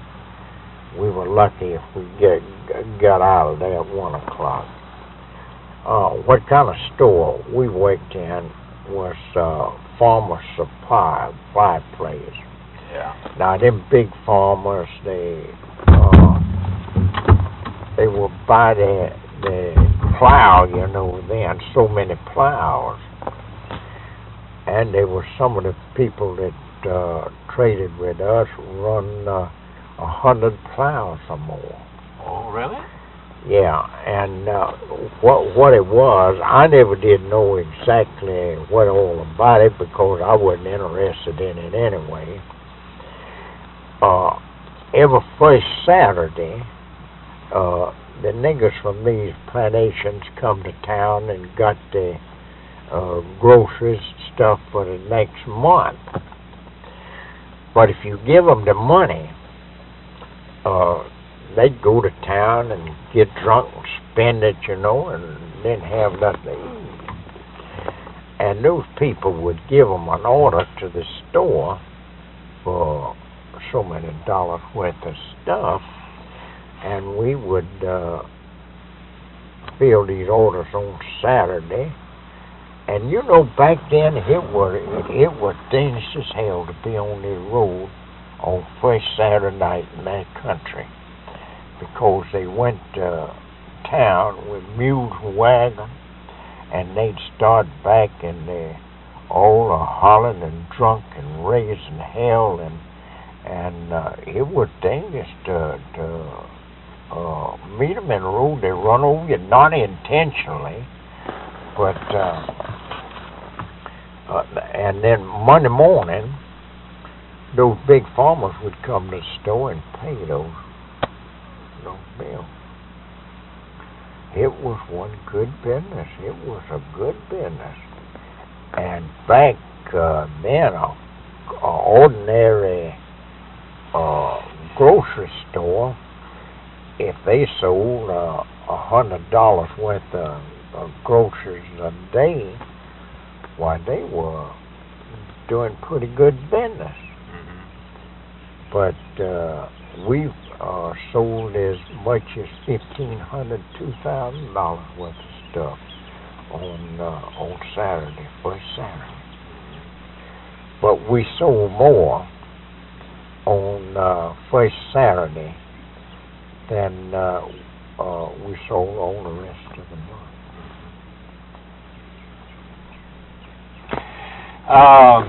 We were lucky if we get got out of there at one o'clock. Uh, what kind of store we worked in was uh, Farmer Supply fireplace. Yeah. Now them big farmers, they uh, they will buy the the plow, you know, then so many plows, and they were some of the people that uh, traded with us run uh, a hundred plows or more. Oh, really? Yeah, and uh, what what it was, I never did know exactly what all about it because I wasn't interested in it anyway. Uh, every first Saturday, uh, the niggers from these plantations come to town and got the uh, groceries stuff for the next month. But if you give them the money, uh, they'd go to town and get drunk and spend it, you know, and then have nothing to eat. And those people would give them an order to the store for so many dollars worth of stuff, and we would uh, fill these orders on Saturday. And you know, back then it was it, it was dangerous as hell to be on the road on first Saturday night in that country, because they went to town with mules and wagons, and they'd start back and they all are hollering and drunk and raising hell, and and uh, it was dangerous to to uh, meet them in the road. They run over you, not intentionally, but uh, uh, and then Monday morning, those big farmers would come to the store and pay those those bills. It was one good business. It was a good business. And back uh, then, a, a ordinary uh, grocery store, if they sold uh, a hundred dollars worth of, of groceries a day, why, they were doing pretty good business. Mm-hmm. But uh, we uh, sold as much as fifteen hundred, two thousand dollars worth of stuff on uh, on Saturday, first Saturday. But we sold more on uh, first Saturday than uh, uh, we sold all the rest of the month. Uh,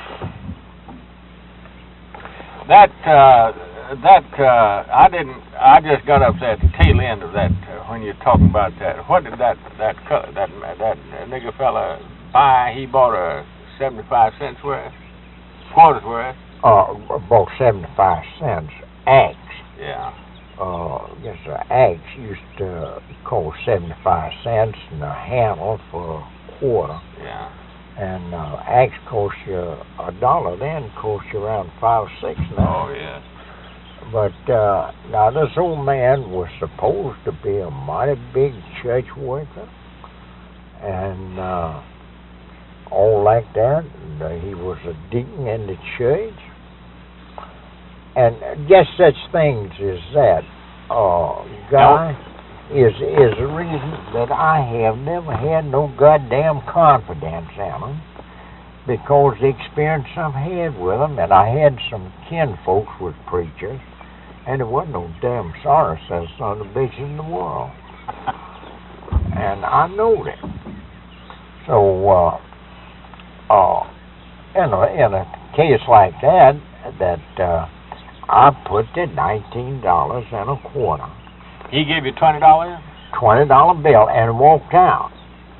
that, uh, that, uh, I didn't, I just got up at the tail end of that, uh, when you're talking about that. What did that, that, co- that, that nigger fella buy? He bought a seventy-five cents worth, quarters worth? Uh, about seventy-five cents. Axe. Yeah. Uh, yes, sir. Axe used to cost seventy-five cents and a handle for a quarter. Yeah. And uh, axe cost you a dollar then, cost you around five or six now. Oh, yeah. But uh, now this old man was supposed to be a mighty big church worker, and uh, all like that. And, uh, he was a deacon in the church, and just such things as that. Uh, guy is is the reason that I have never had no goddamn confidence in him, because the experience I've had with him, and I had some kinfolks with preachers, and there wasn't no damn sorrow says son of the biggest in the world. And I know that. So, uh, uh, in a, in a case like that, that uh, I put the nineteen dollars and a quarter. He gave you twenty dollars? twenty dollar bill and walked out.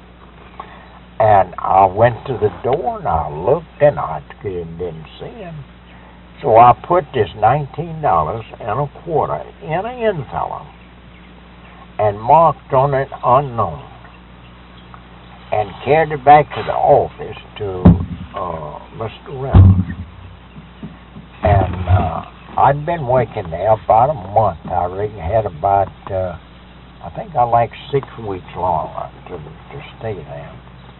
And I went to the door and I looked and I didn't see him. So I put this nineteen dollars and a quarter in an envelope and marked on it unknown and carried it back to the office to uh, Mister Reynolds. And uh, I'd been working there about a month. I reckon had about, uh, I think I like six weeks longer to, to stay there.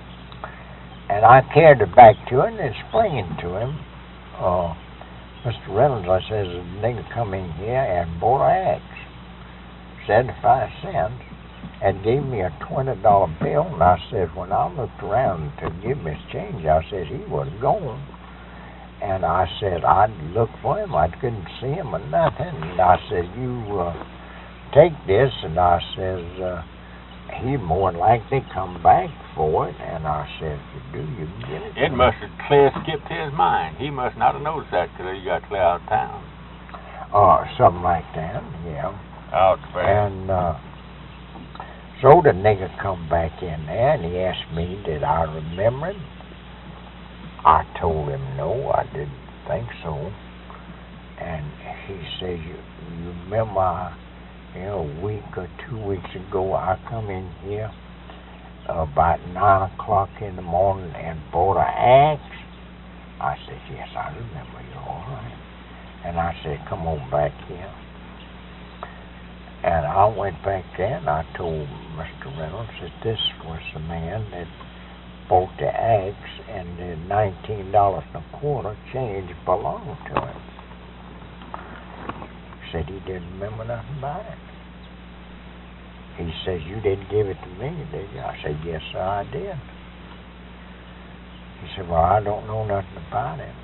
And I carried it back to him and explained to him, uh, Mister Reynolds, I says, a nigga come in here and bought an axe, seventy-five cents, and gave me a twenty dollar bill. And I said, when I looked around to give me his change, I said, he was gone. And I said, I'd look for him. I couldn't see him or nothing. And I said, you uh, take this. And I says, uh, he more than likely come back for it. And I said, if you do, you can get it. It must have clear skipped his mind. He must not have noticed that because you got clear out of town. Uh, something like that, yeah. Out there. And uh, so the nigga come back in there and he asked me, did I remember it? I told him no, I didn't think so. And he says, you, you remember, you know, a week or two weeks ago, I come in here about nine o'clock in the morning and bought an axe? I said, yes, I remember you, all right. And I said, come on back here. And I went back there and I told Mister Reynolds that this was the man that bought the axe and the nineteen dollars and a quarter change belonged to him. He said he didn't remember nothing about it. He says, you didn't give it to me, did you? I said, yes, sir, I did. He said, well, I don't know nothing about it.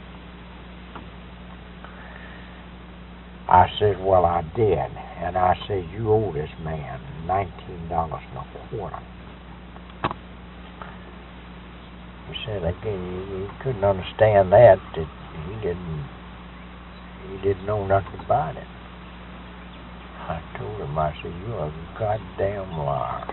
I said, well, I did. And I said, you owe this man nineteen dollars and a quarter. He said, again, he, he couldn't understand that, that he didn't, he didn't know nothing about it. I told him, I said, you're a goddamn liar.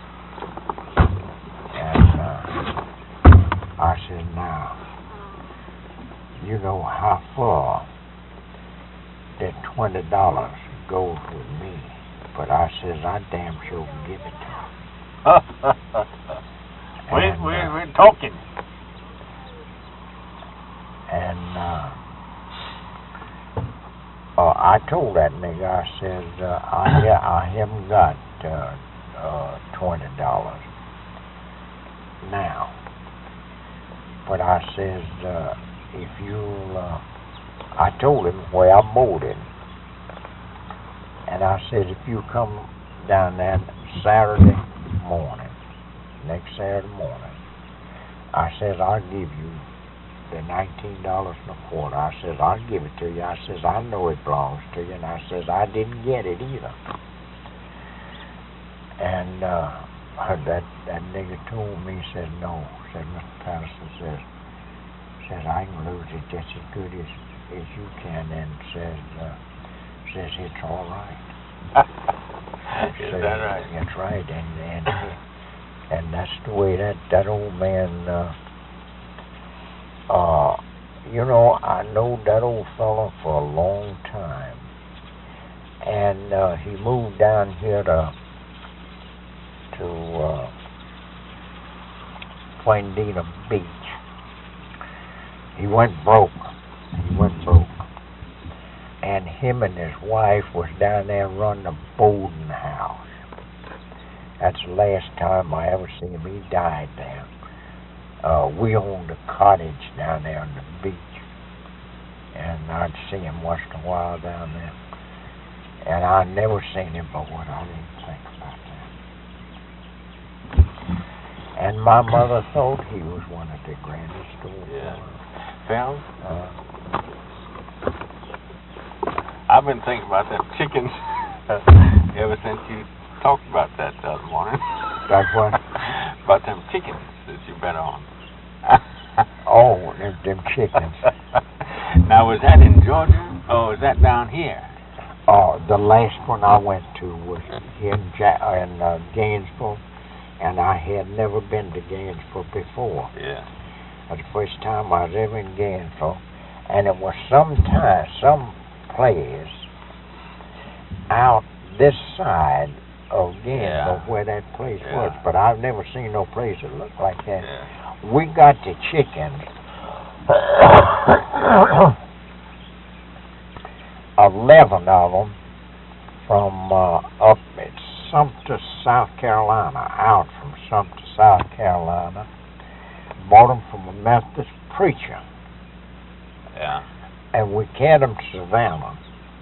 And uh, I said, now, you know how far that twenty dollars goes with me, but I says, I damn sure can give it to him. we, and, we, uh, we're talking. And uh, uh, I told that nigga, I said, uh, I, ha- I haven't got uh, uh, twenty dollars now. But I says, uh, if you, uh, I told him where I bought it. And I said, if you come down there Saturday morning, next Saturday morning. I says, I'll give you the nineteen dollars and a quarter. I says, I'll give it to you. I says, I know it belongs to you. And I says, I didn't get it either. And uh, that that nigga told me, said, no. Said, Mister Patterson says, says, I can lose it just as good as, as you can. And says, uh, says, it's all right. Is says, that right? That's right. And, and, and that's the way that, that old man, uh, uh, you know, I know that old fella for a long time. And uh, he moved down here to to uh, Poindina Beach. He went broke. He went broke. And him and his wife was down there running a boarding house. That's the last time I ever seen him. He died there. Uh, we owned a cottage down there on the beach. And I'd see him once in a while down there. And I never seen him but what I didn't think about that. And my mother thought he was one of the grandest old Yeah. boys. Phil, Uh, I've been thinking about them chickens ever since you talked about that the other morning. That's what? About them chickens that you've been on. Oh, them, them chickens. Now, was that in Georgia, or was that down here? Oh, the last one I went to was here in, ja- in uh, Gainesville, and I had never been to Gainesville before. Yeah. That's the first time I was ever in Gainesville, and it was some time, some place out this side of Gainesville Yeah. where that place Yeah. was, but I've never seen no place that looked like that. Yeah. We got the chickens, eleven of them, from uh, up at Sumter, South Carolina, out from Sumter, South Carolina. Bought them from a Methodist preacher, Yeah. and we carried them to Savannah.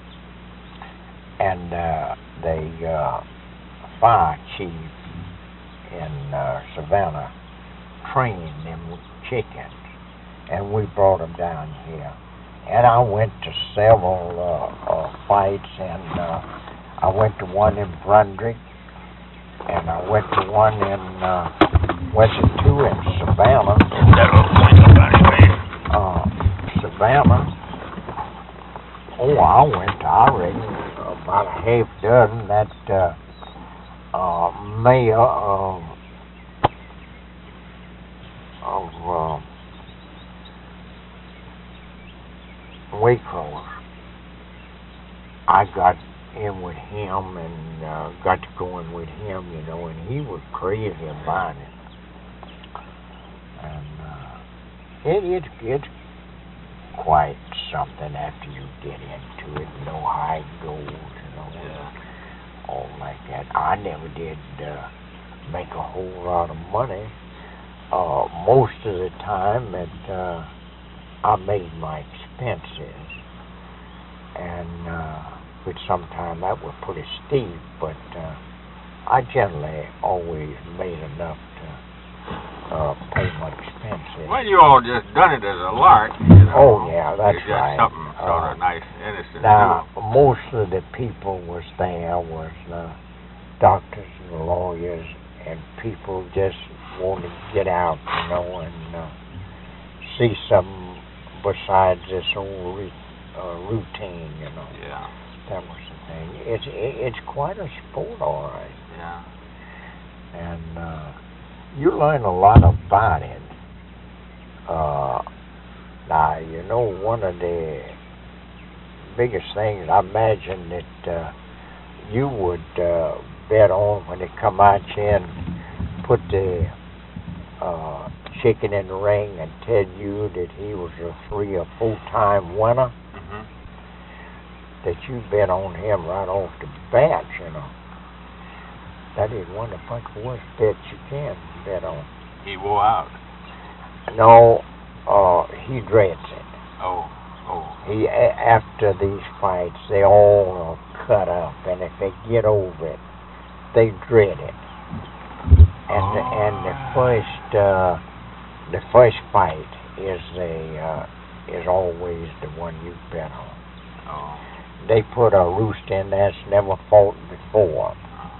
And uh, the uh, fire chief in uh, Savannah trained them chickens, and we brought them down here. And I went to several uh, uh, fights, and uh, I went to one in Brunswick, and I went to one in, uh, went to two in Savannah. Uh, Savannah. Oh, I went to, I reckon, about a half dozen that uh, uh, mayor of, of uh, Waycross. I got in with him and uh, got to go in with him, you know, and he was crazy about it. And uh, it, it, it's quite something after you get into it, know how it goes, you know, Yeah. all like that. I never did uh, make a whole lot of money. Uh, most of the time that uh, I made my expenses, and uh, which sometimes that was pretty steep, but uh, I generally always made enough to uh, pay my expenses. Well, you all just done it as a lark, you know. Oh, yeah, that's It's just right. something sort Uh, of nice, innocent. Now, to most of the people was there was uh, doctors and lawyers and people just wanted to get out, you know, and uh, see something besides this old re- uh, routine, you know. do. Yeah. That was the thing. It's it, it's quite a sport, all right, Yeah. and uh, you learn a lot about it. Uh, now, you know, one of the biggest things I imagine that uh, you would uh, bet on when they come out here and put the uh, chicken in the ring and tell you that he was a three or four time winner, Mhm. that you bet on him right off the bat, you know. That is one of the bunch of worst bets you can bet on. He wore out. No, uh, he dreads it. Oh. Oh. He a- after these fights, they all are cut up, and if they get over it, they dread it. And the, and the first uh, the first fight is the uh, is always the one you bet on. Oh. They put a rooster in there that's never fought before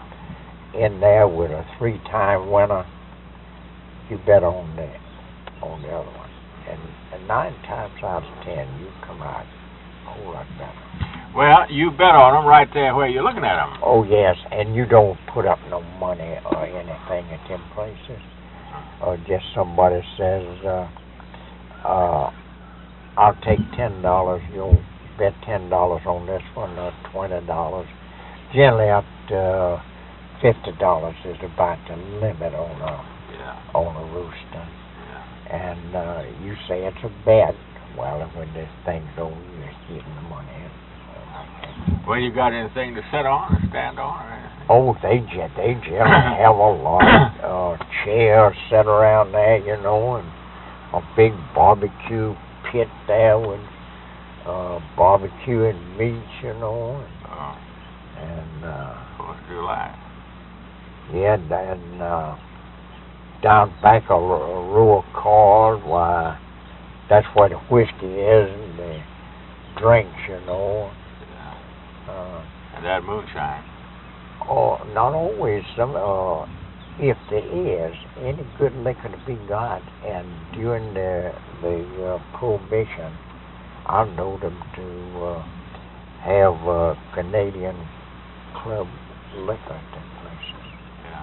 in there with a three-time winner. You bet on that, on the other one, and, and nine times out of ten you come out a whole lot better. Well, you bet on them right there where you're looking at them. Oh yes, and you don't put up no money or anything at them places, or just somebody says, uh, uh, "I'll take ten dollars. You'll bet ten dollars on this one, or twenty dollars." Generally, up to fifty dollars is about the limit on a yeah. on a rooster. Yeah. And uh, you say it's a bet. Well, when this thing's over, you're getting the money in. Well, you got anything to sit on or stand on or anything? Oh, they ge- they generally have a lot of uh, chairs set around there, you know, and a big barbecue pit there with uh, barbecue and meats, you know, and, Oh, and uh, Fourth of July. yeah, and uh, down back a, r- a row of cars, why, that's where the whiskey is and the drinks, you know. Uh, And that moonshine. Oh, not always. Some, uh, if there is any good liquor to be got, and during the the uh, prohibition, I know them to uh, have uh, Canadian club liquor at them places. Yeah.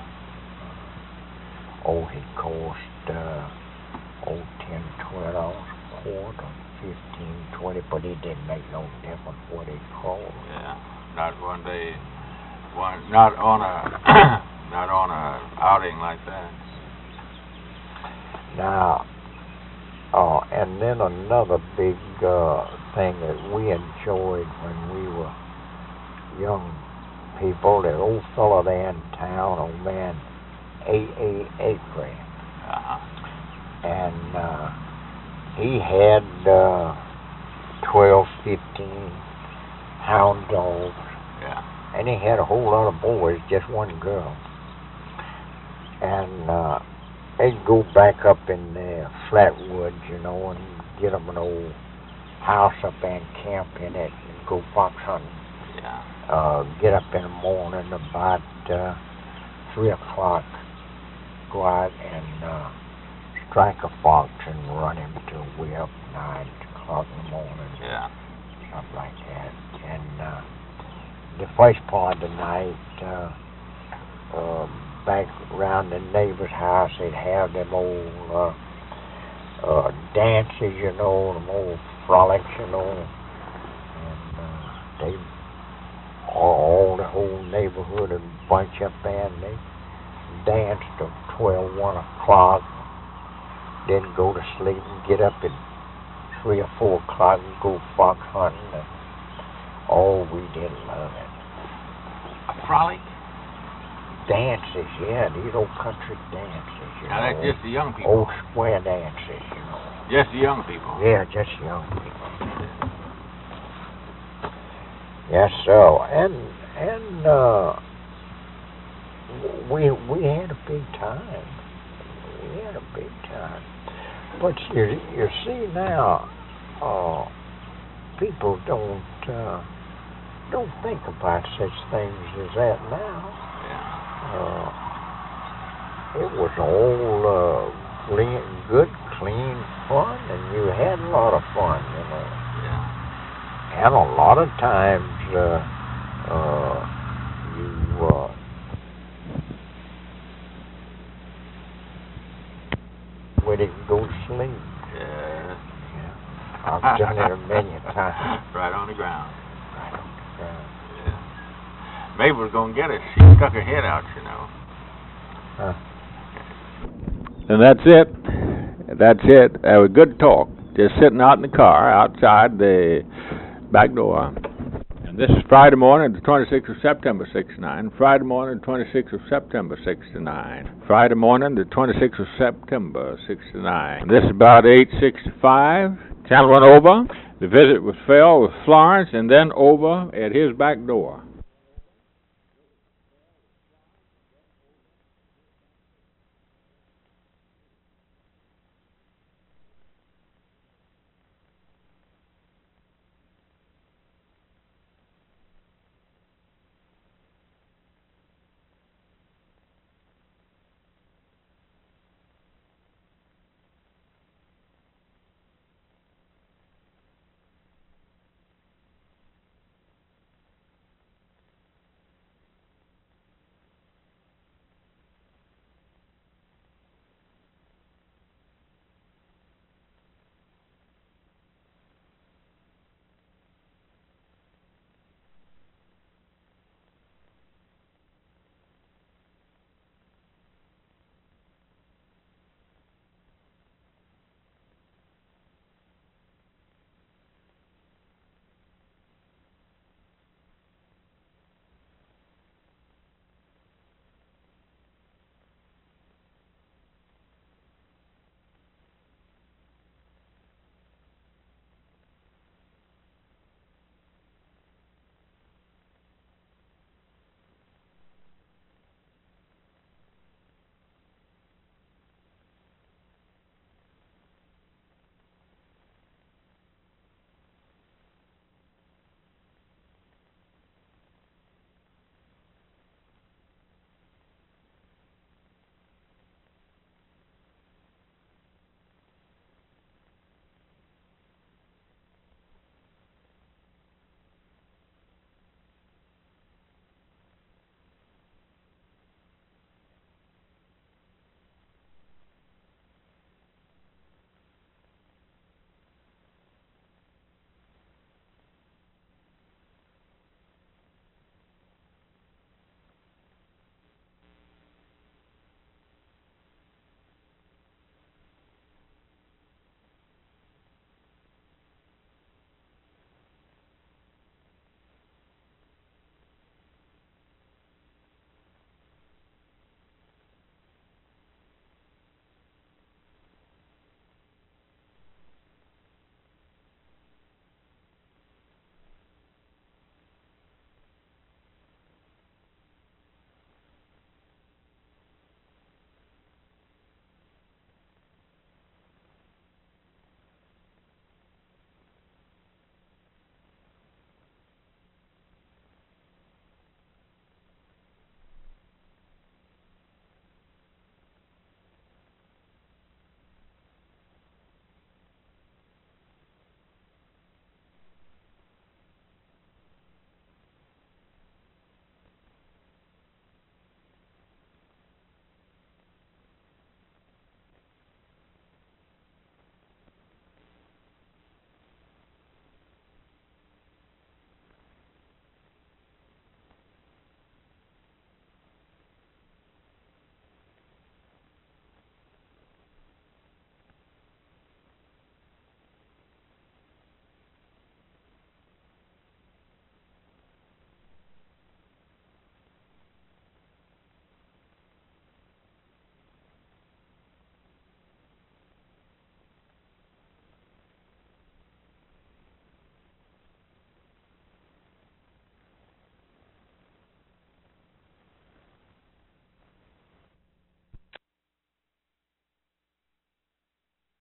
Oh, it cost uh, oh ten, twelve dollars a quart, or fifteen, twenty, but it didn't make no difference what it cost. Yeah. Not one day. One. Not on a. not on a outing like that. Now, uh, and then another big uh, thing that we enjoyed when we were young people, that old fella there in town, old man, A A Acre, Uh-huh. and uh, he had uh, twelve, fifteen hound dogs, Yeah. and he had a whole lot of boys, just one girl. And uh, they'd go back up in the flatwoods, you know, and get them an old house up there and camp in it and go fox hunting. Yeah. Uh, get up in the morning about uh, three o'clock, go out and uh, strike a fox and run him till way up nine o'clock in the morning. Yeah. Something like that. And uh, the first part of the night, uh, uh, back around the neighbor's house, they'd have them old uh, uh, dances, you know, them old frolics, you know, and uh, they all, all the whole neighborhood would bunch up there and they danced till twelve, one o'clock, then go to sleep and get up at three or four o'clock and go fox hunting. And, oh, we did love it. A frolic? Dances, yeah, these old country dances, you Now know. that's just the young people. Old square dances, you know. Just the young people. Yeah, just young people. Yes, so, and, and, uh, we, we had a big time. We had a big time. But you, you see now, uh, people don't, uh, don't think about such things as that now. Yeah. Uh, it was all uh, clean, good, clean fun, and you had a lot of fun, you know. Yeah. And a lot of times, uh, uh, you, uh, where they go to sleep. Yeah. Yeah. I've done it a million times. Right on the ground. Right on the ground. Yeah. Mabel's gonna get us. She stuck her head out, you know. Huh. And that's it. That's it. That was good talk. Just sitting out in the car outside the back door. And this is Friday morning, the twenty-sixth of September, sixty-nine. Friday morning, the twenty-sixth of September, sixty-nine. Friday morning, the twenty-sixth of September, sixty-nine. This is about eight sixty-five. Channel went over. The visit was Phil with Florence, and then over at his back door.